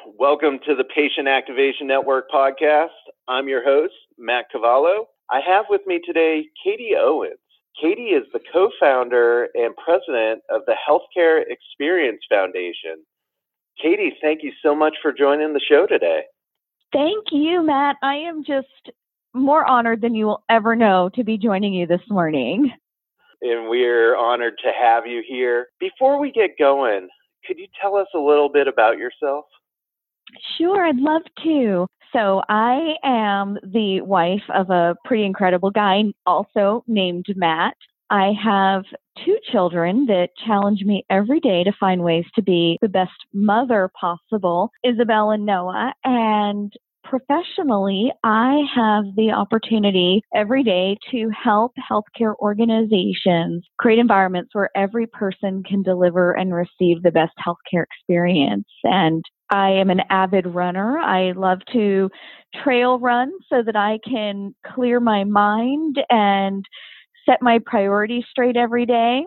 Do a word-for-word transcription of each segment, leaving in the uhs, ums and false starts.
Welcome to the Patient Activation Network podcast. I'm your host, Matt Cavallo. I have with me today Katie Owens. Katie is the co-founder and president of the Healthcare Experience Foundation. Katie, thank you so much for joining the show today. Thank you, Matt. I am just more honored than you will ever know to be joining you this morning. And we're honored to have you here. Before we get going, could you tell us a little bit about yourself? Sure, I'd love to. So I am the wife of a pretty incredible guy, also named Matt. I have two children that challenge me every day to find ways to be the best mother possible, Isabel and Noah. And professionally, I have the opportunity every day to help healthcare organizations create environments where every person can deliver and receive the best healthcare experience. And I am an avid runner. I love to trail run so that I can clear my mind and set my priorities straight every day.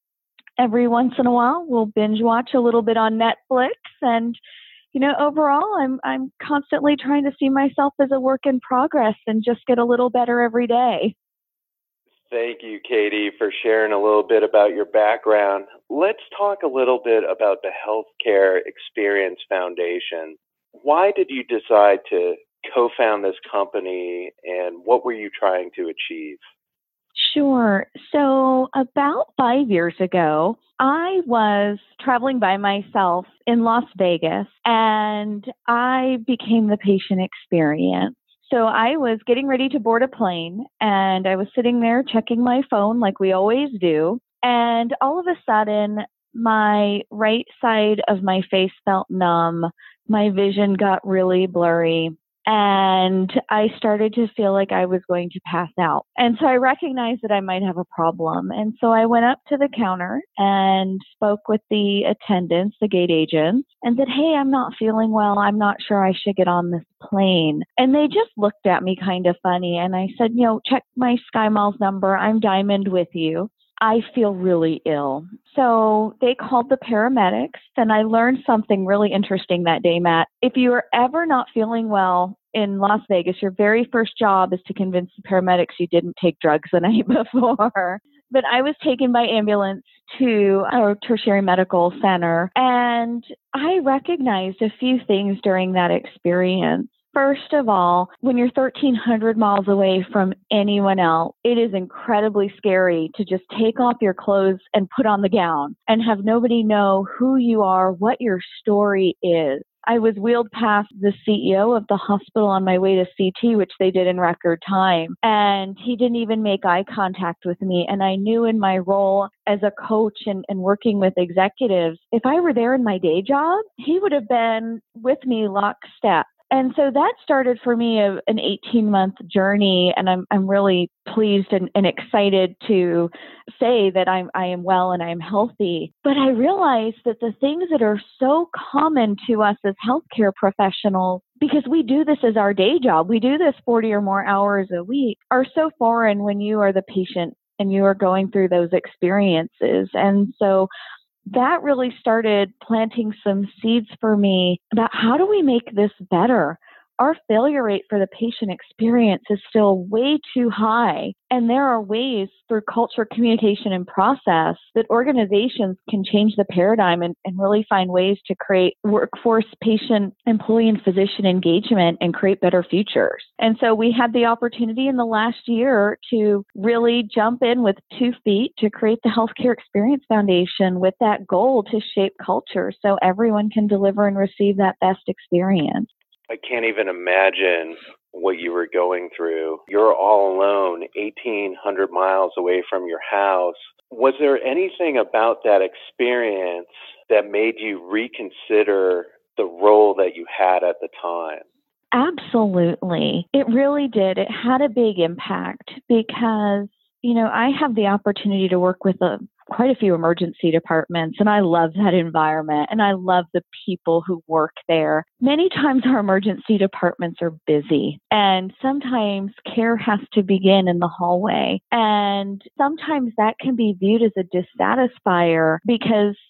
Every once in a while, we'll binge watch a little bit on Netflix. And, you know, overall, I'm I'm constantly trying to see myself as a work in progress and just get a little better every day. Thank you, Katie, for sharing a little bit about your background. Let's talk a little bit about the Healthcare Experience Foundation. Why did you decide to co-found this company, and what were you trying to achieve? Sure. So about five years ago, I was traveling by myself in Las Vegas, and I became the patient experience. So I was getting ready to board a plane, and I was sitting there checking my phone like we always do. And all of a sudden, my right side of my face felt numb. My vision got really blurry. And I started to feel like I was going to pass out. And so I recognized that I might have a problem. And so I went up to the counter and spoke with the attendants, the gate agents, and said, hey, I'm not feeling well. I'm not sure I should get on this plane. And they just looked at me kind of funny. And I said, you know, check my SkyMiles number. I'm Diamond with you. I feel really ill. So they called the paramedics, and I learned something really interesting that day, Matt. If you are ever not feeling well in Las Vegas, your very first job is to convince the paramedics you didn't take drugs the night before. But I was taken by ambulance to a tertiary medical center, and I recognized a few things during that experience. First of all, when you're thirteen hundred miles away from anyone else, it is incredibly scary to just take off your clothes and put on the gown and have nobody know who you are, what your story is. I was wheeled past the C E O of the hospital on my way to C T, which they did in record time, and he didn't even make eye contact with me. And I knew in my role as a coach and, and working with executives, if I were there in my day job, he would have been with me lockstep. And so that started for me a, an eighteen-month journey, and I'm I'm really pleased and, and excited to say that I'm I am well and I am healthy. But I realized that the things that are so common to us as healthcare professionals, because we do this as our day job, we do this forty or more hours a week, are so foreign when you are the patient and you are going through those experiences. And so that really started planting some seeds for me about how do we make this better? Our failure rate for the patient experience is still way too high. And there are ways through culture, communication, and process that organizations can change the paradigm and, and really find ways to create workforce, patient, employee, and physician engagement and create better futures. And so we had the opportunity in the last year to really jump in with two feet to create the Healthcare Experience Foundation with that goal to shape culture so everyone can deliver and receive that best experience. I can't even imagine what you were going through. You're all alone, eighteen hundred miles away from your house. Was there anything about that experience that made you reconsider the role that you had at the time? Absolutely. It really did. It had a big impact because, you know, I have the opportunity to work with a quite a few emergency departments, and I love that environment, and I love the people who work there. Many times our emergency departments are busy, and sometimes care has to begin in the hallway, and sometimes that can be viewed as a dissatisfier because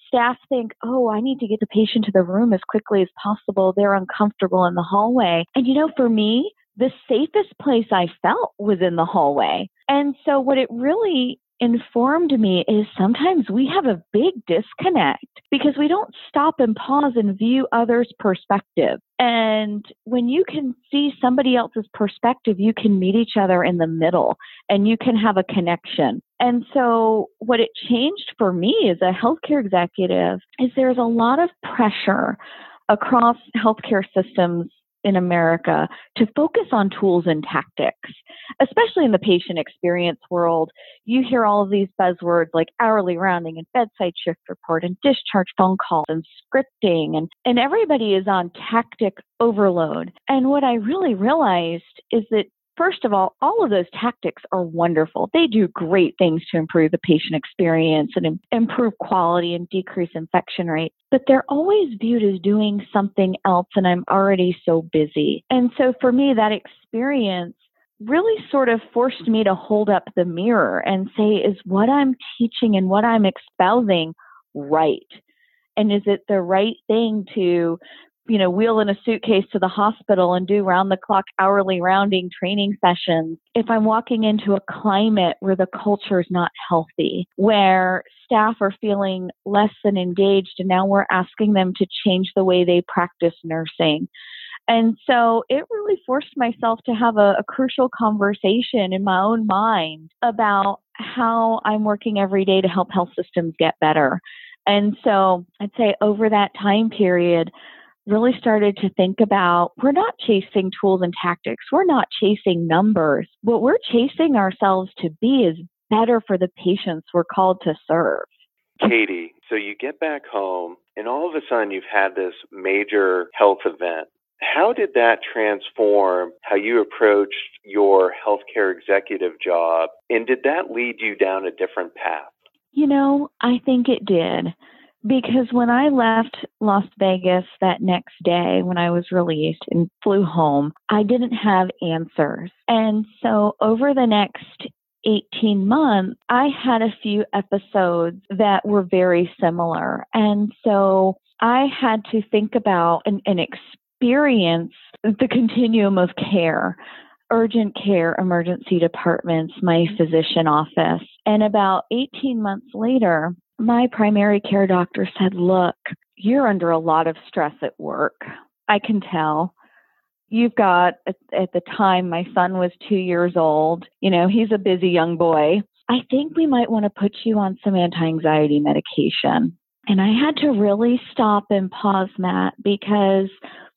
staff think, oh, I need to get the patient to the room as quickly as possible. They're uncomfortable in the hallway. And, you know, for me, the safest place I felt was in the hallway. And so what it really informed me is sometimes we have a big disconnect because we don't stop and pause and view others' perspective. And when you can see somebody else's perspective, you can meet each other in the middle and you can have a connection. And so what it changed for me as a healthcare executive is there's a lot of pressure across healthcare systems in America to focus on tools and tactics, especially in the patient experience world. You hear all of these buzzwords like hourly rounding and bedside shift report and discharge phone calls and scripting, and, and everybody is on tactic overload. And what I really realized is that, first of all, all of those tactics are wonderful. They do great things to improve the patient experience and im- improve quality and decrease infection rate. But they're always viewed as doing something else, and I'm already so busy. And so for me, that experience really sort of forced me to hold up the mirror and say, is what I'm teaching and what I'm espousing right? And is it the right thing to you know, wheel in a suitcase to the hospital and do round-the-clock hourly rounding training sessions if I'm walking into a climate where the culture is not healthy, where staff are feeling less than engaged, and now we're asking them to change the way they practice nursing. And so it really forced myself to have a, a crucial conversation in my own mind about how I'm working every day to help health systems get better. And so I'd say over that time period, really started to think about, we're not chasing tools and tactics. We're not chasing numbers. What we're chasing ourselves to be is better for the patients we're called to serve. Katie, so you get back home and all of a sudden you've had this major health event. How did that transform how you approached your healthcare executive job? And did that lead you down a different path? You know, I think it did. Because when I left Las Vegas that next day, when I was released and flew home, I didn't have answers. And so over the next eighteen months, I had a few episodes that were very similar. And so I had to think about and, and experience the continuum of care. Urgent care, emergency departments, my physician office. And about eighteen months later, my primary care doctor said, look, you're under a lot of stress at work. I can tell. You've got, at, at the time, my son was two years old. You know, he's a busy young boy. I think we might want to put you on some anti-anxiety medication. And I had to really stop and pause, Matt, because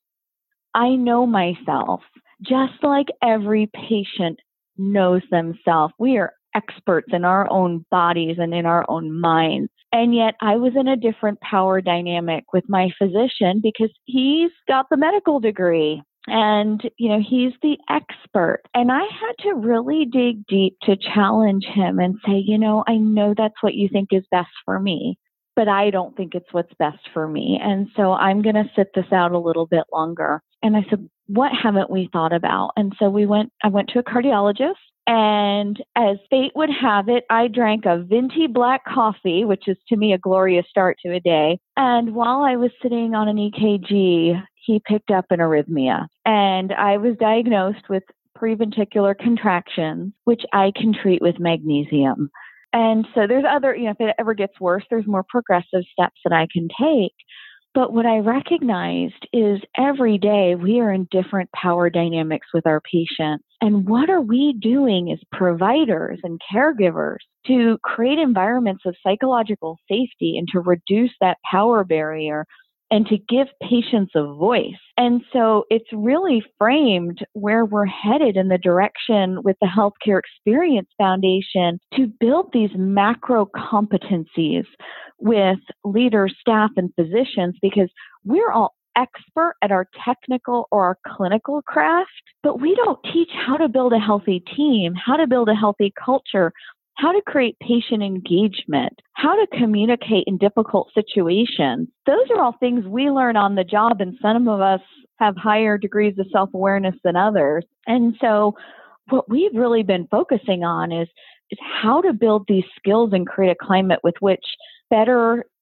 I know myself. Just like every patient knows themselves, we are experts in our own bodies and in our own minds. And yet I was in a different power dynamic with my physician because he's got the medical degree and, you know, he's the expert. And I had to really dig deep to challenge him and say, you know, I know that's what you think is best for me, but I don't think it's what's best for me. And so I'm going to sit this out a little bit longer. And I said, what haven't we thought about? And so we went, I went to a cardiologist, and as fate would have it, I drank a venti black coffee, which is to me a glorious start to a day. And while I was sitting on an E K G, he picked up an arrhythmia, and I was diagnosed with preventricular contractions, which I can treat with magnesium. And so there's other, you know, if it ever gets worse, there's more progressive steps that I can take. But what I recognized is every day we are in different power dynamics with our patients. And what are we doing as providers and caregivers to create environments of psychological safety and to reduce that power barrier and to give patients a voice? And so it's really framed where we're headed in the direction with the Healthcare Experience Foundation to build these macro competencies with leaders, staff, and physicians, because we're all expert at our technical or our clinical craft, but we don't teach how to build a healthy team, how to build a healthy culture, how to create patient engagement, how to communicate in difficult situations. Those are all things we learn on the job, and some of us have higher degrees of self-awareness than others. And so what we've really been focusing on is, is how to build these skills and create a climate with which better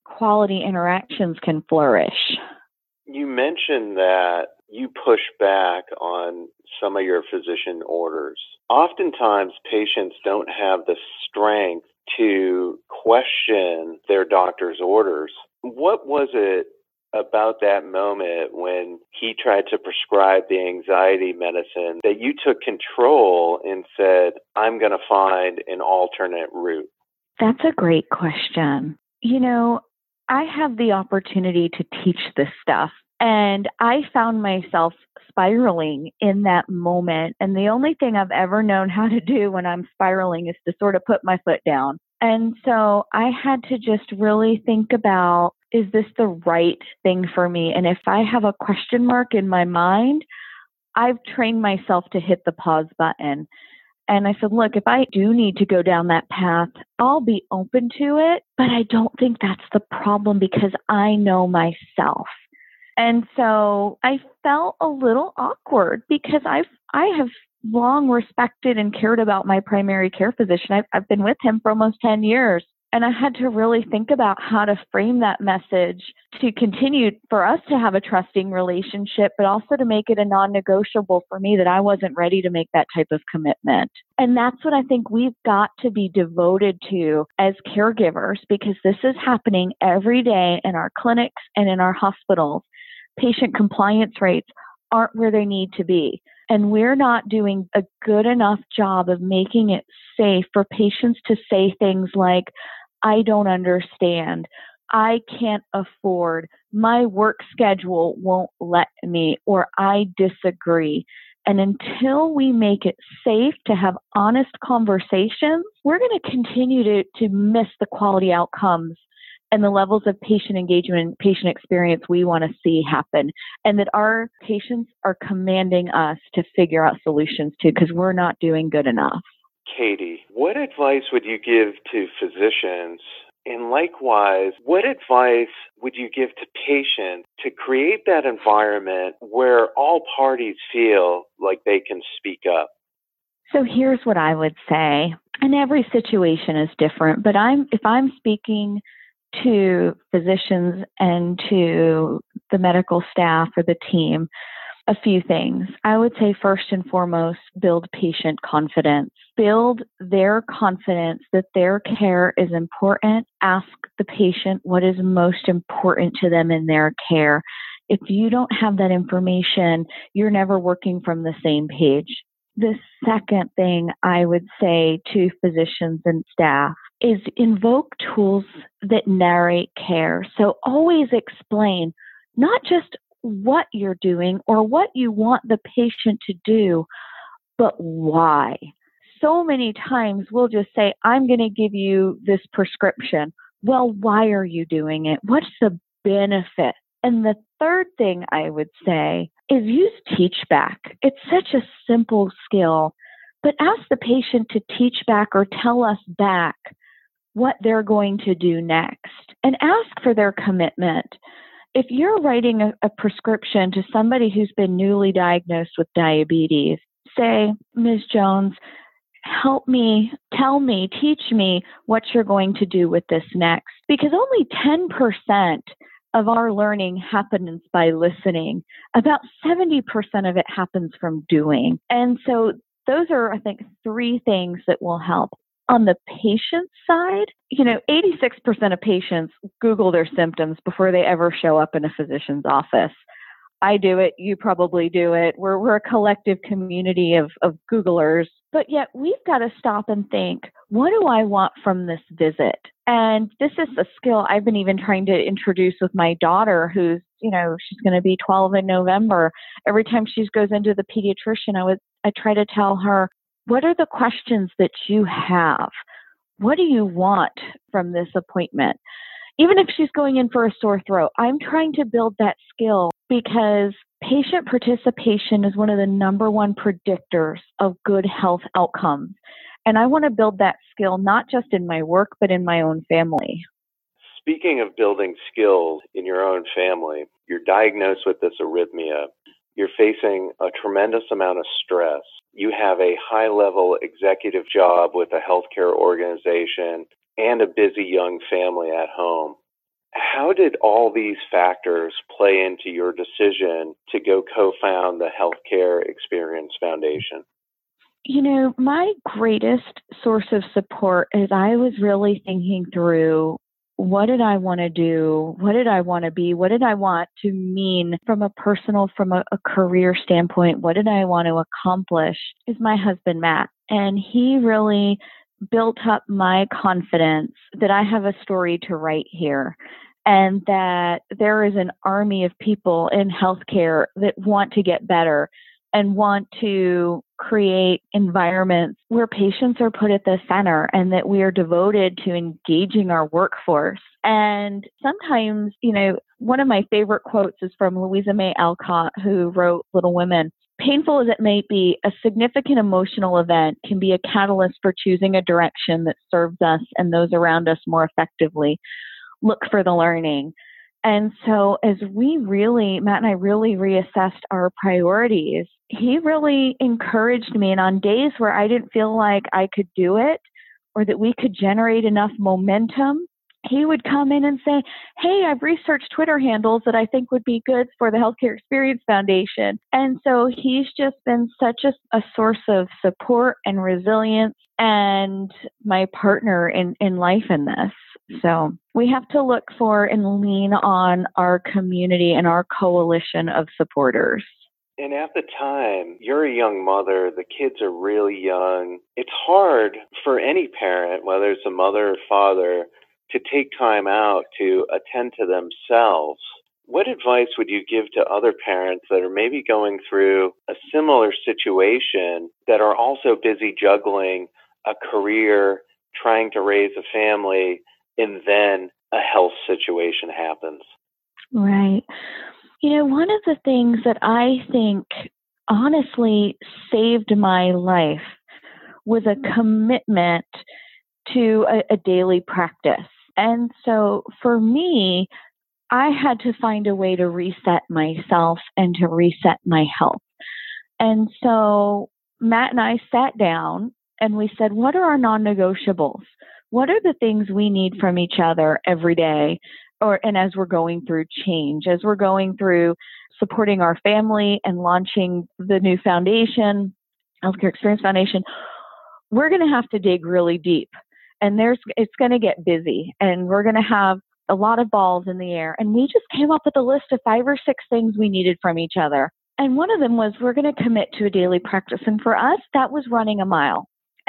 quality interactions can flourish. You mentioned that you push back on some of your physician orders. Oftentimes, patients don't have the strength to question their doctor's orders. What was it about that moment when he tried to prescribe the anxiety medicine that you took control and said, I'm going to find an alternate route? That's a great question. You know, I have the opportunity to teach this stuff, and I found myself spiraling in that moment. And the only thing I've ever known how to do when I'm spiraling is to sort of put my foot down. And so I had to just really think about, is this the right thing for me? And if I have a question mark in my mind, I've trained myself to hit the pause button. And I said, look, if I do need to go down that path, I'll be open to it, but I don't think that's the problem because I know myself. And so I felt a little awkward because I've, I have long respected and cared about my primary care physician. I've, I've been with him for almost ten years. And I had to really think about how to frame that message to continue for us to have a trusting relationship, but also to make it a non-negotiable for me that I wasn't ready to make that type of commitment. And that's what I think we've got to be devoted to as caregivers, because this is happening every day in our clinics and in our hospitals. Patient compliance rates aren't where they need to be. And we're not doing a good enough job of making it safe for patients to say things like, I don't understand, I can't afford, my work schedule won't let me, or I disagree. And until we make it safe to have honest conversations, we're going to continue to, to miss the quality outcomes and the levels of patient engagement and patient experience we want to see happen, and that our patients are commanding us to figure out solutions to, because we're not doing good enough. Katie, what advice would you give to physicians? And likewise, what advice would you give to patients to create that environment where all parties feel like they can speak up? So here's what I would say, and every situation is different, but I'm if I'm speaking to physicians and to the medical staff or the team, a few things. I would say first and foremost, build patient confidence. Build their confidence that their care is important. Ask the patient what is most important to them in their care. If you don't have that information, you're never working from the same page. The second thing I would say to physicians and staff is invoke tools that narrate care. So always explain not just what you're doing or what you want the patient to do, but why. So many times we'll just say, I'm going to give you this prescription. Well, why are you doing it? What's the benefit? And the third thing I would say is use teach back. It's such a simple skill, but ask the patient to teach back or tell us back what they're going to do next, and ask for their commitment. If you're writing a, a prescription to somebody who's been newly diagnosed with diabetes, say, Miz Jones, help me, tell me, teach me what you're going to do with this next. Because only ten percent of our learning happens by listening. About seventy percent of it happens from doing. And so those are, I think, three things that will help. On the patient side, you know, eighty-six percent of patients Google their symptoms before they ever show up in a physician's office. I do it. You probably do it. We're we're a collective community of, of Googlers. But yet we've got to stop and think, what do I want from this visit? And this is a skill I've been even trying to introduce with my daughter, who's, you know, she's going to be twelve in November. Every time she goes into the pediatrician, I would I try to tell her, what are the questions that you have? What do you want from this appointment? Even if she's going in for a sore throat, I'm trying to build that skill, because patient participation is one of the number one predictors of good health outcomes. And I want to build that skill not just in my work, but in my own family. Speaking of building skills in your own family, you're diagnosed with this arrhythmia. You're facing a tremendous amount of stress. You have a high-level executive job with a healthcare organization and a busy young family at home. How did all these factors play into your decision to go co-found the Healthcare Experience Foundation? You know, my greatest source of support is I was really thinking through, what did I want to do? What did I want to be? What did I want to mean from a personal, from a, a career standpoint? What did I want to accomplish? Is my husband, Matt. And he really built up my confidence that I have a story to write here, and that there is an army of people in healthcare that want to get better and want to create environments where patients are put at the center, and that we are devoted to engaging our workforce. And sometimes, you know, one of my favorite quotes is from Louisa May Alcott, who wrote Little Women. Painful as it may be, a significant emotional event can be a catalyst for choosing a direction that serves us and those around us more effectively. Look for the learning. And so as we really, Matt and I really reassessed our priorities, he really encouraged me. And on days where I didn't feel like I could do it, or that we could generate enough momentum, he would come in and say, hey, I've researched Twitter handles that I think would be good for the Healthcare Experience Foundation. And so he's just been such a, a source of support and resilience, and my partner in, in life in this. So we have to look for and lean on our community and our coalition of supporters. And at the time, you're a young mother, the kids are really young. It's hard for any parent, whether it's a mother or father, to take time out to attend to themselves. What advice would you give to other parents that are maybe going through a similar situation, that are also busy juggling a career, trying to raise a family, and then a health situation happens? Right. You know, one of the things that I think honestly saved my life was a commitment to a, a daily practice. And so for me, I had to find a way to reset myself and to reset my health. And so Matt and I sat down and we said, what are our non-negotiables? What are the things we need from each other every day? Or, and as we're going through change, as we're going through supporting our family and launching the new foundation, Healthcare Experience Foundation, we're going to have to dig really deep. And there's, it's going to get busy, and we're going to have a lot of balls in the air. And we just came up with a list of five or six things we needed from each other. And one of them was, we're going to commit to a daily practice. And for us, that was running a mile.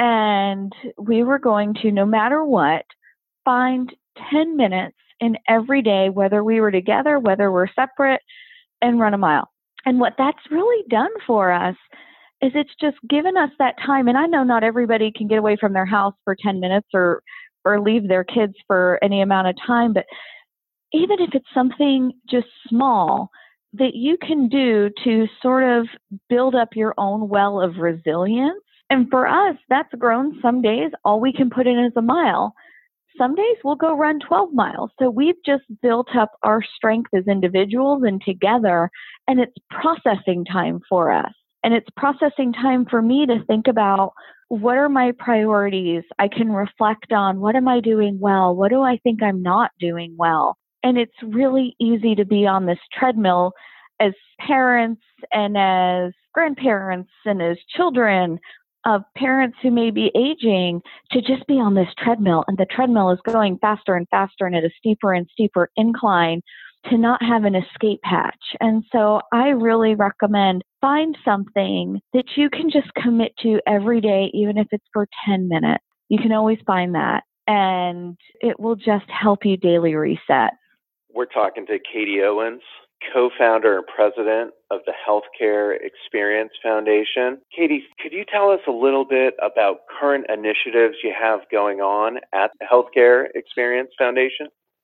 And we were going to, no matter what, find ten minutes in every day, whether we were together, whether we're separate, and run a mile. And what that's really done for us is it's just given us that time. And I know not everybody can get away from their house for ten minutes or, or leave their kids for any amount of time. But even if it's something just small that you can do to sort of build up your own well of resilience. And for us, that's grown. Some days, all we can put in is a mile. Some days we'll go run twelve miles. So we've just built up our strength as individuals and together, and it's processing time for us. And it's processing time for me to think about, what are my priorities? I can reflect on, what am I doing well? What do I think I'm not doing well? And it's really easy to be on this treadmill as parents and as grandparents and as children of parents who may be aging, to just be on this treadmill, and the treadmill is going faster and faster and at a steeper and steeper incline, to not have an escape hatch. And so I really recommend, find something that you can just commit to every day, even if it's for ten minutes. You can always find that, and it will just help you daily reset. We're talking to Katie Owens, co-founder and president of the Healthcare Experience Foundation. Katie, could you tell us a little bit about current initiatives you have going on at the Healthcare Experience Foundation?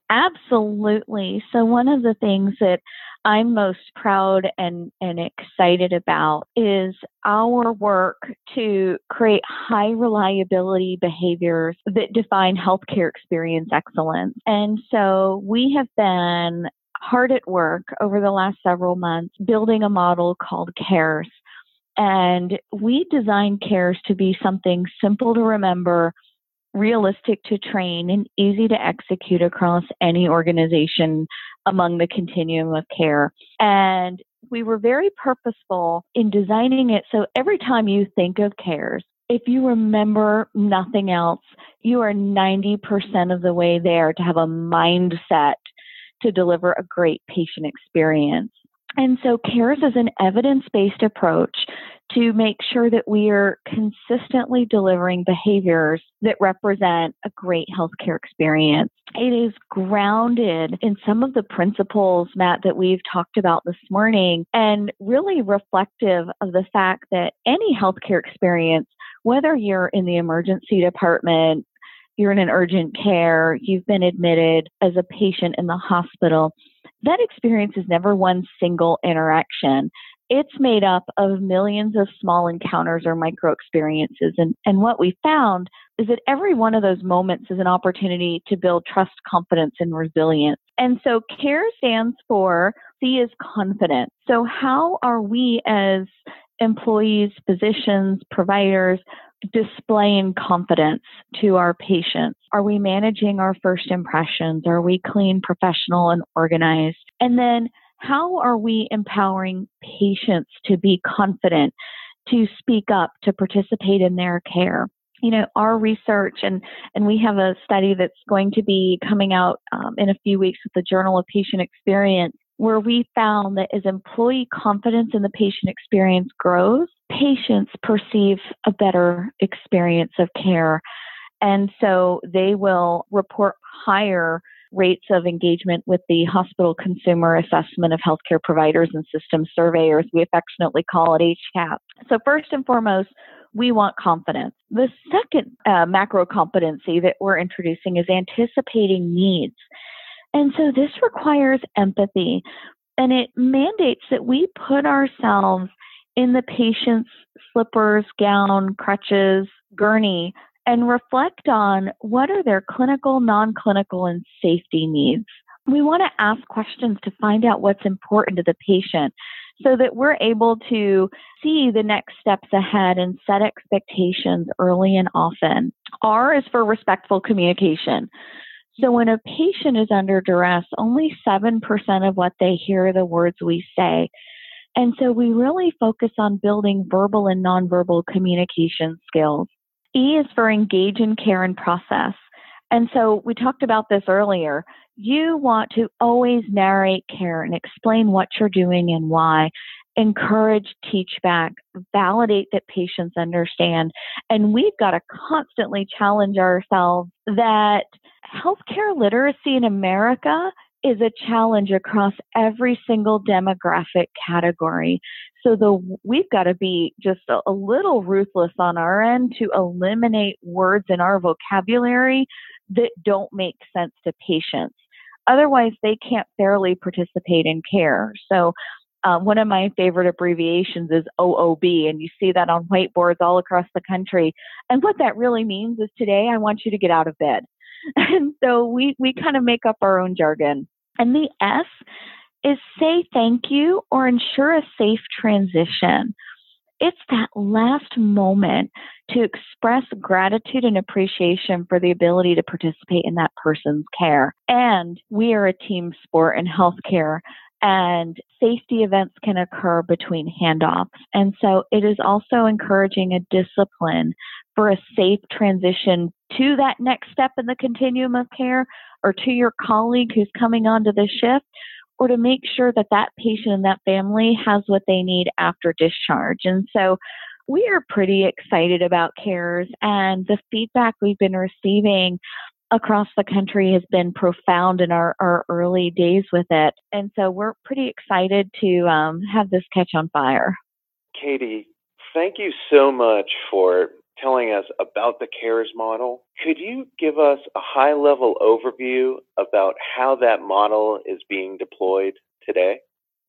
Absolutely. So one of the things that I'm most proud and, and excited about is our work to create high reliability behaviors that define healthcare experience excellence. And so we have been hard at work over the last several months building a model called CARES. And we designed CARES to be something simple to remember, realistic to train, and easy to execute across any organization among the continuum of care. And we were very purposeful in designing it so every time you think of CARES, if you remember nothing else, you are ninety percent of the way there to have a mindset to deliver a great patient experience. And so CARES is an evidence-based approach to make sure that we are consistently delivering behaviors that represent a great healthcare experience. It is grounded in some of the principles, Matt, that we've talked about this morning, and really reflective of the fact that any healthcare experience, whether you're in the emergency department, you're in an urgent care, you've been admitted as a patient in the hospital, that experience is never one single interaction. It's made up of millions of small encounters or micro experiences. And, and what we found is that every one of those moments is an opportunity to build trust, confidence, and resilience. And so CARE stands for C is confident. So how are we as employees, physicians, providers displaying confidence to our patients? Are we managing our first impressions? Are we clean, professional, and organized? And then how are we empowering patients to be confident, to speak up, to participate in their care? You know, our research, and, and we have a study that's going to be coming out um, in a few weeks with the Journal of Patient Experience, where we found that as employee confidence in the patient experience grows, patients perceive a better experience of care. And so they will report higher rates of engagement with the Hospital Consumer Assessment of Healthcare Providers and System Surveyors. We affectionately call it H CAP. So first and foremost, we want confidence. The second uh, macro competency that we're introducing is anticipating needs. And so this requires empathy, and it mandates that we put ourselves in the patient's slippers, gown, crutches, gurney, and reflect on what are their clinical, non-clinical, and safety needs. We want to ask questions to find out what's important to the patient so that we're able to see the next steps ahead and set expectations early and often. R is for respectful communication. So when a patient is under duress, only seven percent of what they hear are the words we say. And so we really focus on building verbal and nonverbal communication skills. E is for engage in care and process. And so we talked about this earlier. You want to always narrate care and explain what you're doing and why. Encourage, teach back, validate that patients understand. And we've got to constantly challenge ourselves that healthcare literacy in America is a challenge across every single demographic category. So the we've got to be just a, a little ruthless on our end to eliminate words in our vocabulary that don't make sense to patients. Otherwise, they can't fairly participate in care. So uh, one of my favorite abbreviations is O O B, and you see that on whiteboards all across the country. And what that really means is today I want you to get out of bed. And so we, we kind of make up our own jargon. And the S is say thank you or ensure a safe transition. It's that last moment to express gratitude and appreciation for the ability to participate in that person's care. And we are a team sport in healthcare, and safety events can occur between handoffs. And so it is also encouraging a discipline for a safe transition to that next step in the continuum of care, or to your colleague who's coming onto the shift, or to make sure that that patient and that family has what they need after discharge. And so we are pretty excited about CARES, and the feedback we've been receiving across the country has been profound in our, our early days with it. And so we're pretty excited to um, have this catch on fire. Katie, thank you so much for telling us about the CARES model. Could you give us a high-level overview about how that model is being deployed today?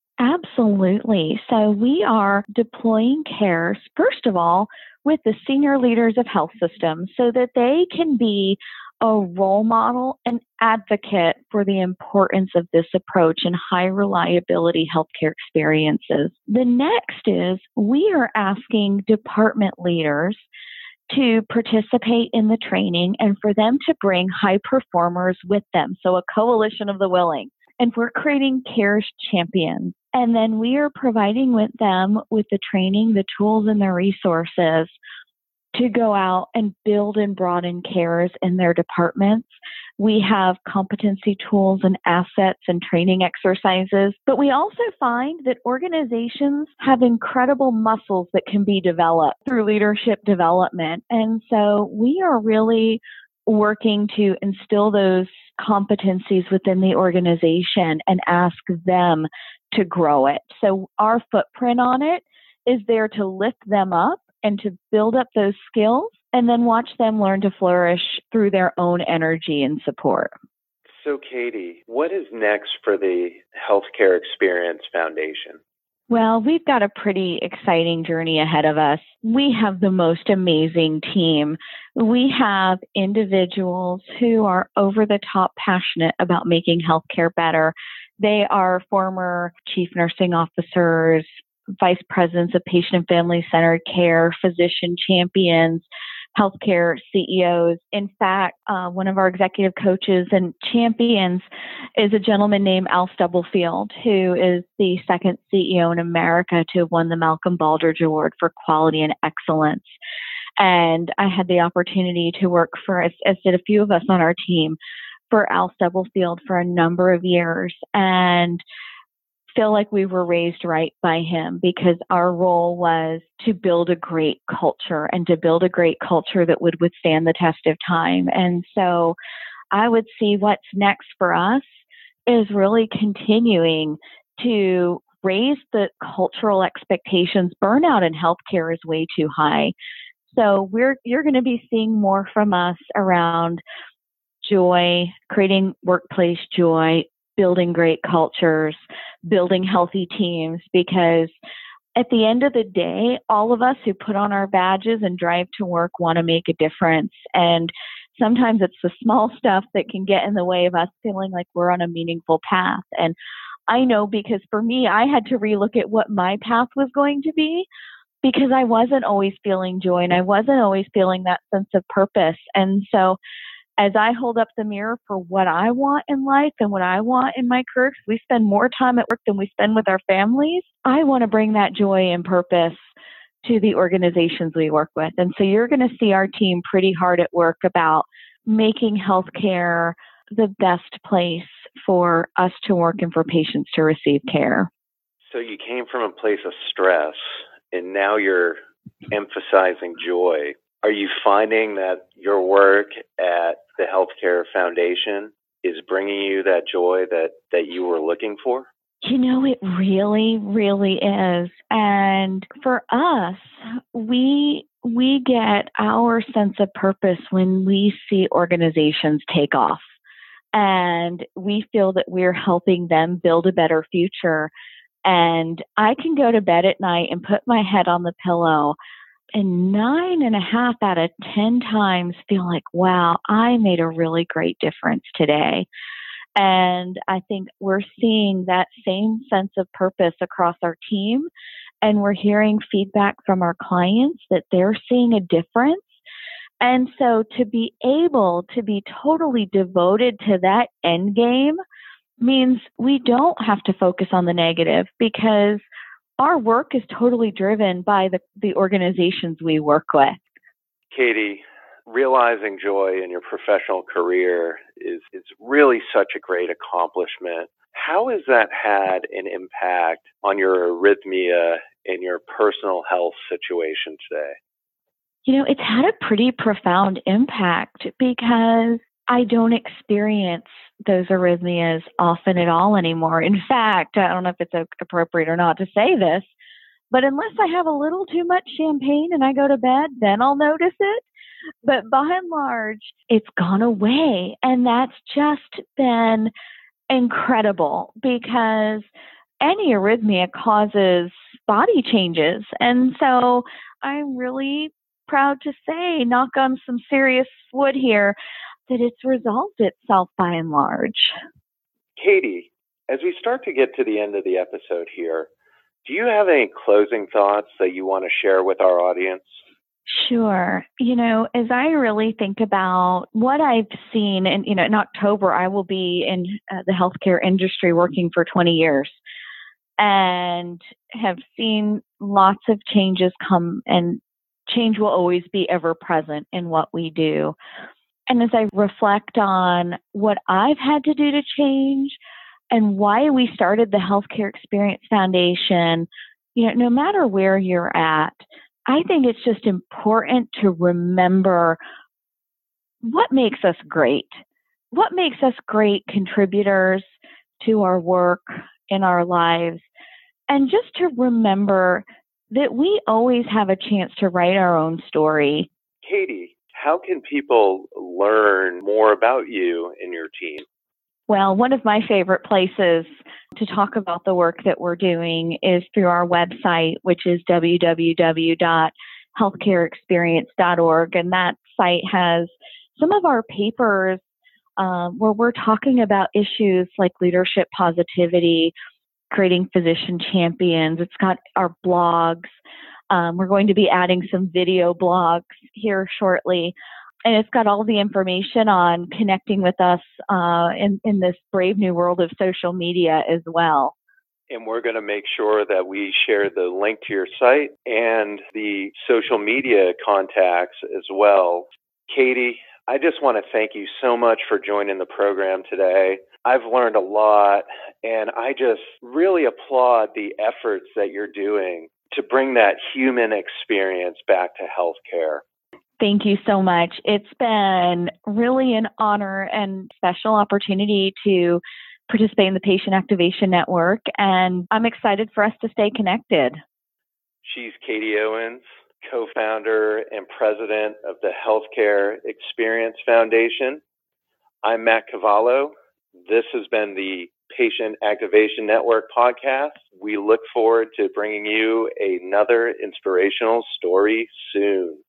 Absolutely. So we are deploying CARES, first of all, with the senior leaders of health systems so that they can be a role model and advocate for the importance of this approach in high reliability healthcare experiences. The next is we are asking department leaders to participate in the training and for them to bring high performers with them. So a coalition of the willing. And we're creating CARES champions. And then we are providing with them with the training, the tools, and the resources to go out and build and broaden CARES in their departments. We have competency tools and assets and training exercises, but we also find that organizations have incredible muscles that can be developed through leadership development. And so we are really working to instill those competencies within the organization and ask them to grow it. So our footprint on it is there to lift them up and to build up those skills and then watch them learn to flourish through their own energy and support. So, Katie, what is next for the Healthcare Experience Foundation? Well, we've got a pretty exciting journey ahead of us. We have the most amazing team. We have individuals who are over the top passionate about making healthcare better. They are former chief nursing officers, vice presidents of patient and family centered care, physician champions, healthcare C E Os. In fact, uh, one of our executive coaches and champions is a gentleman named Al Stubblefield, who is the second C E O in America to have won the Malcolm Baldrige Award for Quality and Excellence. And I had the opportunity to work for, as, as did a few of us on our team, for Al Stubblefield for a number of years. And feel like we were raised right by him because our role was to build a great culture and to build a great culture that would withstand the test of time. And so I would see what's next for us is really continuing to raise the cultural expectations. Burnout in healthcare is way too high. So we're you're going to be seeing more from us around joy, creating workplace joy, building great cultures, building healthy teams, because at the end of the day, all of us who put on our badges and drive to work want to make a difference. And sometimes it's the small stuff that can get in the way of us feeling like we're on a meaningful path. And I know because for me, I had to relook at what my path was going to be because I wasn't always feeling joy and I wasn't always feeling that sense of purpose. And so as I hold up the mirror for what I want in life and what I want in my career, because we spend more time at work than we spend with our families, I want to bring that joy and purpose to the organizations we work with. And so you're going to see our team pretty hard at work about making healthcare the best place for us to work and for patients to receive care. So you came from a place of stress and now you're emphasizing joy. Are you finding that your work at the Healthcare Foundation is bringing you that joy that, that you were looking for? You know, it really, really is. And for us, we we get our sense of purpose when we see organizations take off. And we feel that we're helping them build a better future. And I can go to bed at night and put my head on the pillow and nine and a half out of ten times feel like, wow, I made a really great difference today. And I think we're seeing that same sense of purpose across our team. And we're hearing feedback from our clients that they're seeing a difference. And so to be able to be totally devoted to that end game means we don't have to focus on the negative because our work is totally driven by the, the organizations we work with. Katie, realizing joy in your professional career is, is really such a great accomplishment. How has that had an impact on your arrhythmia and your personal health situation today? You know, it's had a pretty profound impact because I don't experience those arrhythmias often at all anymore. In fact, I don't know if it's appropriate or not to say this, but unless I have a little too much champagne and I go to bed, then I'll notice it. But by and large, it's gone away. And that's just been incredible because any arrhythmia causes body changes. And so I'm really proud to say, knock on some serious wood here, that it's resolved itself by and large. Katie, as we start to get to the end of the episode here, do you have any closing thoughts that you want to share with our audience? Sure. You know, as I really think about what I've seen, and, you know, in October, I will be in uh, the healthcare industry working for twenty years and have seen lots of changes come, and change will always be ever present in what we do. And as I reflect on what I've had to do to change and why we started the Healthcare Experience Foundation, you know, no matter where you're at, I think it's just important to remember what makes us great. What makes us great contributors to our work in our lives, and just to remember that we always have a chance to write our own story. Katie, how can people learn more about you and your team? Well, one of my favorite places to talk about the work that we're doing is through our website, which is w w w dot healthcare experience dot org. And that site has some of our papers um, where we're talking about issues like leadership positivity, creating physician champions. It's got our blogs. Um, we're going to be adding some video blogs here shortly. And it's got all the information on connecting with us uh, in, in this brave new world of social media as well. And we're going to make sure that we share the link to your site and the social media contacts as well. Katie, I just want to thank you so much for joining the program today. I've learned a lot, and I just really applaud the efforts that you're doing to bring that human experience back to healthcare. Thank you so much. It's been really an honor and special opportunity to participate in the Patient Activation Network, and I'm excited for us to stay connected. She's Katie Owens, co-founder and president of the Healthcare Experience Foundation. I'm Matt Cavallo. This has been the Patient Activation Network podcast. We look forward to bringing you another inspirational story soon.